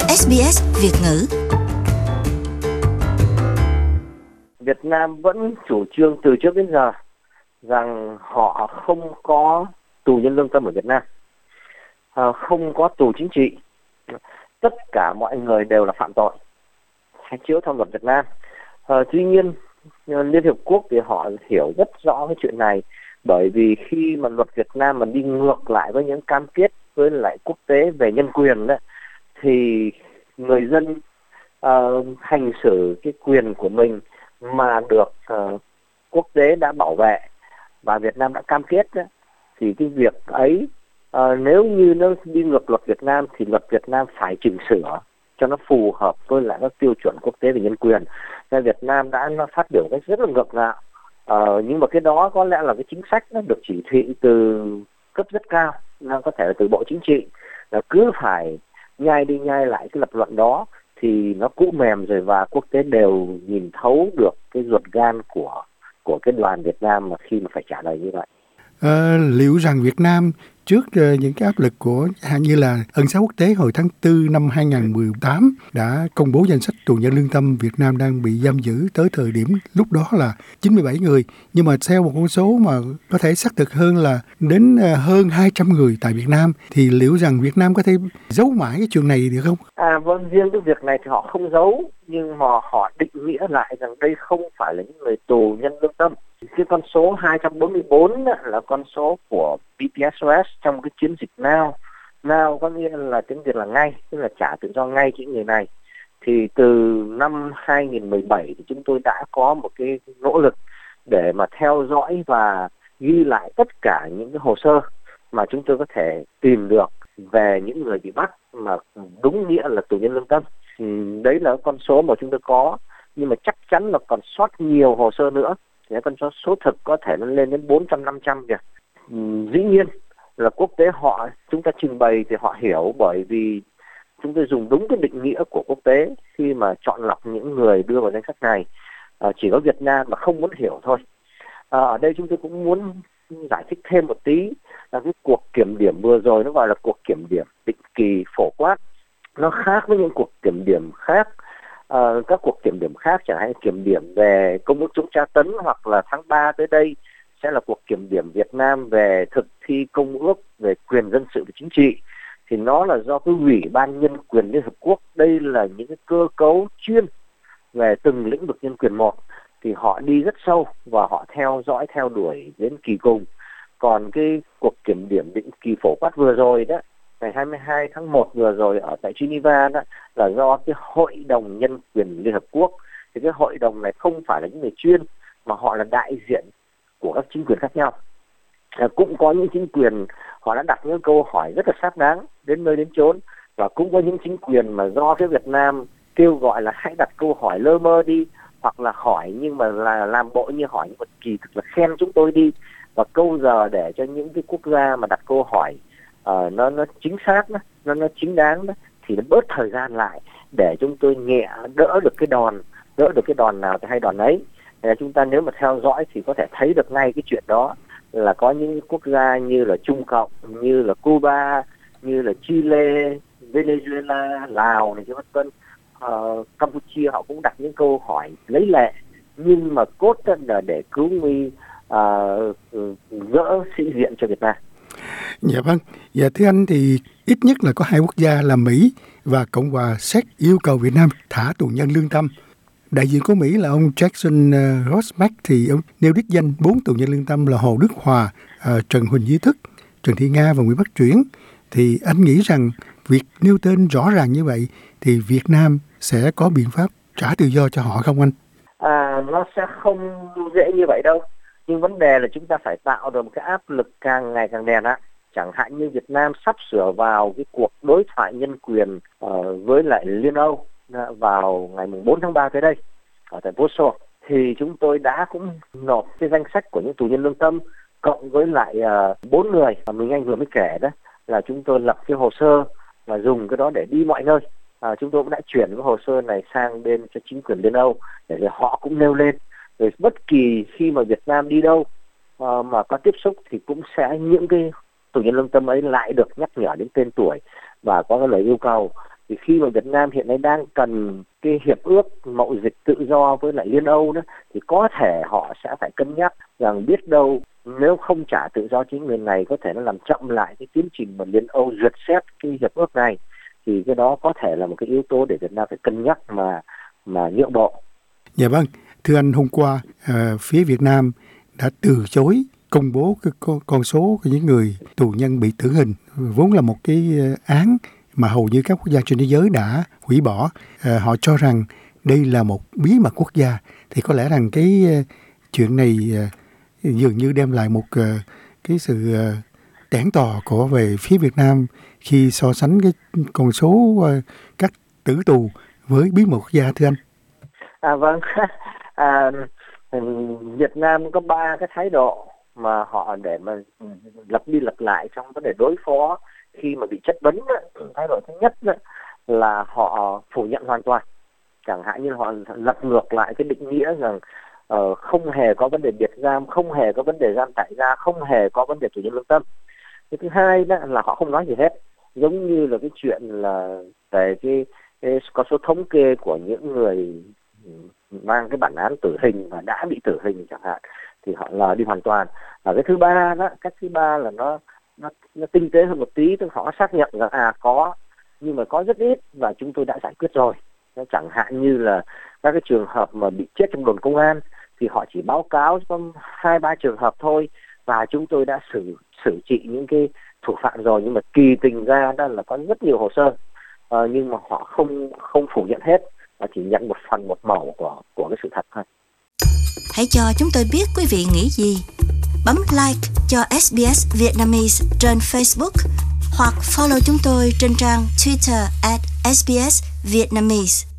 SBS Việt ngữ. Việt Nam vẫn chủ trương từ trước đến giờ rằng họ không có tù nhân lương tâm ở Việt Nam, không có tù chính trị. Tất cả mọi người đều là phạm tội, phải chiếu theo luật Việt Nam. Tuy nhiên, Liên Hiệp Quốc thì họ hiểu rất rõ cái chuyện này, bởi vì khi mà luật Việt Nam mà đi ngược lại với những cam kết với lại quốc tế về nhân quyền đấy, thì người dân hành xử cái quyền của mình mà được quốc tế đã bảo vệ và Việt Nam đã cam kết đấy, thì cái việc ấy nếu như nó đi ngược luật Việt Nam thì luật Việt Nam phải chỉnh sửa cho nó phù hợp với lại các tiêu chuẩn quốc tế về nhân quyền. Nên Việt Nam đã phát biểu cách rất là ngược ngạo, nhưng mà cái đó có lẽ là cái chính sách nó được chỉ thị từ cấp rất cao, nó có thể là từ Bộ Chính trị, là cứ phải nhai đi nhai lại cái lập luận đó thì nó cũ mềm rồi, và quốc tế đều nhìn thấu được cái ruột gan của cái đoàn Việt Nam mà khi mà phải trả lời như vậy. Liệu rằng Việt Nam trước những cái áp lực của như là Ân xá quốc tế hồi tháng 4 năm 2018 đã công bố danh sách tù nhân lương tâm Việt Nam đang bị giam giữ tới thời điểm lúc đó là 97 người, nhưng mà theo một con số mà có thể xác thực hơn là đến hơn 200 người tại Việt Nam, thì liệu rằng Việt Nam có thể giấu mãi cái chuyện này được không? Vâng, riêng cái việc này thì họ không giấu, nhưng mà họ định nghĩa lại rằng đây không phải là những người tù nhân lương tâm. Cái con số 244 là con số của BPSOS trong cái chiến dịch Now. Now có nghĩa là tiếng Việt là ngay, tức là trả tự do ngay cho những người này. Thì từ năm 2017 thì chúng tôi đã có một cái nỗ lực để mà theo dõi và ghi lại tất cả những cái hồ sơ mà chúng tôi có thể tìm được về những người bị bắt mà đúng nghĩa là tù nhân lương tâm. Đấy là con số mà chúng tôi có, nhưng mà chắc chắn là còn sót nhiều hồ sơ nữa. Thì con số thực có thể nó lên đến 400-500 kìa. Dĩ nhiên là quốc tế chúng ta trình bày thì họ hiểu, bởi vì chúng tôi dùng đúng cái định nghĩa của quốc tế khi mà chọn lọc những người đưa vào danh sách này. Chỉ có Việt Nam mà không muốn hiểu thôi. Ở đây chúng tôi cũng muốn giải thích thêm một tí là cái cuộc kiểm điểm vừa rồi nó gọi là cuộc kiểm điểm định kỳ phổ quát. Nó khác với những cuộc kiểm điểm khác. Các cuộc kiểm điểm khác, chẳng hạn kiểm điểm về Công ước chống tra tấn, hoặc là tháng 3 tới đây sẽ là cuộc kiểm điểm Việt Nam về thực thi Công ước về quyền dân sự và chính trị, thì nó là do cái Ủy ban Nhân quyền Liên Hợp Quốc. Đây là những cái cơ cấu chuyên về từng lĩnh vực nhân quyền một, thì họ đi rất sâu và họ theo dõi theo đuổi đến kỳ cùng. Còn cái cuộc kiểm điểm định kỳ phổ quát vừa rồi đó, ngày 22 tháng 1 vừa rồi ở tại Geneva đó, là do cái Hội đồng Nhân quyền Liên Hợp Quốc. Thì cái hội đồng này không phải là những người chuyên, mà họ là đại diện của các chính quyền khác nhau. Cũng có những chính quyền họ đã đặt những câu hỏi rất là xác đáng đến nơi đến chốn, và cũng có những chính quyền mà do phía Việt Nam kêu gọi là hãy đặt câu hỏi lơ mơ đi, hoặc là hỏi nhưng mà là làm bộ như hỏi, nhưng mà kỳ thực là khen chúng tôi đi, và câu giờ để cho những cái quốc gia mà đặt câu hỏi nó chính xác đó, nó chính đáng đó, thì nó bớt thời gian lại để chúng tôi nhẹ đỡ được cái đòn nào thì hay đòn ấy. Chúng ta nếu mà theo dõi thì có thể thấy được ngay cái chuyện đó, là có những quốc gia như là Trung Cộng, như là Cuba, như là Chile, Venezuela, Lào này, vân vân, Campuchia, họ cũng đặt những câu hỏi lấy lệ, nhưng mà cốt là để cứu nguy, gỡ sĩ diện cho Việt Nam. Dạ vâng. Dạ thưa anh, thì ít nhất là có hai quốc gia là Mỹ và Cộng hòa Séc yêu cầu Việt Nam thả tù nhân lương tâm. Đại diện của Mỹ là ông Jackson Rosbach thì ông nêu đích danh 4 tù nhân lương tâm là Hồ Đức Hòa, Trần Huỳnh Duy Thức, Trần Thị Nga và Nguyễn Bắc Chuyển. Thì anh nghĩ rằng việc nêu tên rõ ràng như vậy thì Việt Nam sẽ có biện pháp trả tự do cho họ không anh? Nó sẽ không dễ như vậy đâu. Nhưng vấn đề là chúng ta phải tạo được một cái áp lực càng ngày càng đè nặng. Chẳng hạn như Việt Nam sắp sửa vào cái cuộc đối thoại nhân quyền với lại Liên Âu vào ngày 4 tháng 3 tới đây ở tại Warsaw, thì chúng tôi đã cũng nộp cái danh sách của những tù nhân lương tâm cộng với lại 4 người mà mình anh vừa mới kể đó, là chúng tôi lập cái hồ sơ và dùng cái đó để đi mọi nơi. Chúng tôi cũng đã chuyển cái hồ sơ này sang bên cho chính quyền Liên Âu để họ cũng nêu lên. Rồi bất kỳ khi mà Việt Nam đi đâu mà có tiếp xúc thì cũng sẽ những cái tù nhân lương tâm ấy lại được nhắc nhở đến tên tuổi và có cái lời yêu cầu Thì khi mà Việt Nam hiện nay đang cần cái hiệp ước mậu dịch tự do với lại Liên Âu đó, thì có thể họ sẽ phải cân nhắc rằng biết đâu nếu không trả tự do chính quyền này có thể nó làm chậm lại cái tiến trình mà Liên Âu duyệt xét cái hiệp ước này, thì cái đó có thể là một cái yếu tố để Việt Nam phải cân nhắc mà nhượng bộ. Dạ vâng, thưa anh, hôm qua phía Việt Nam đã từ chối công bố cái con số của những người tù nhân bị tử hình, vốn là một cái án mà hầu như các quốc gia trên thế giới đã hủy bỏ. Họ cho rằng đây là một bí mật quốc gia, thì có lẽ rằng cái chuyện này dường như đem lại một cái sự tẻn tò của về phía Việt Nam khi so sánh cái con số các tử tù với bí mật quốc gia, thưa anh. Vâng, Việt Nam có 3 cái thái độ mà họ để mà lặp đi lặp lại trong vấn đề đối phó khi mà bị chất vấn. Thái độ thứ nhất là họ phủ nhận hoàn toàn, chẳng hạn như họ lật ngược lại cái định nghĩa rằng không hề có vấn đề biệt giam, không hề có vấn đề giam tại gia, không hề có vấn đề tù nhân lương tâm. Cái thứ hai đó là họ không nói gì hết, giống như là cái chuyện là về cái có số thống kê của những người mang cái bản án tử hình và đã bị tử hình chẳng hạn, thì họ lờ đi hoàn toàn. Và cái thứ ba đó, cách thứ ba là nó tinh tế hơn một tí, tức họ xác nhận rằng có, nhưng mà có rất ít và chúng tôi đã giải quyết rồi. Chẳng hạn như là các cái trường hợp mà bị chết trong đồn công an thì họ chỉ báo cáo có 2-3 trường hợp thôi, và chúng tôi đã xử trị những cái thủ phạm rồi, nhưng mà kỳ tình ra đó là có rất nhiều hồ sơ, nhưng mà họ không phủ nhận hết và chỉ nhận một phần một màu của cái sự thật thôi. Hãy cho chúng tôi biết quý vị nghĩ gì. Bấm like cho SBS Vietnamese trên Facebook hoặc follow chúng tôi trên trang Twitter @SBS Vietnamese.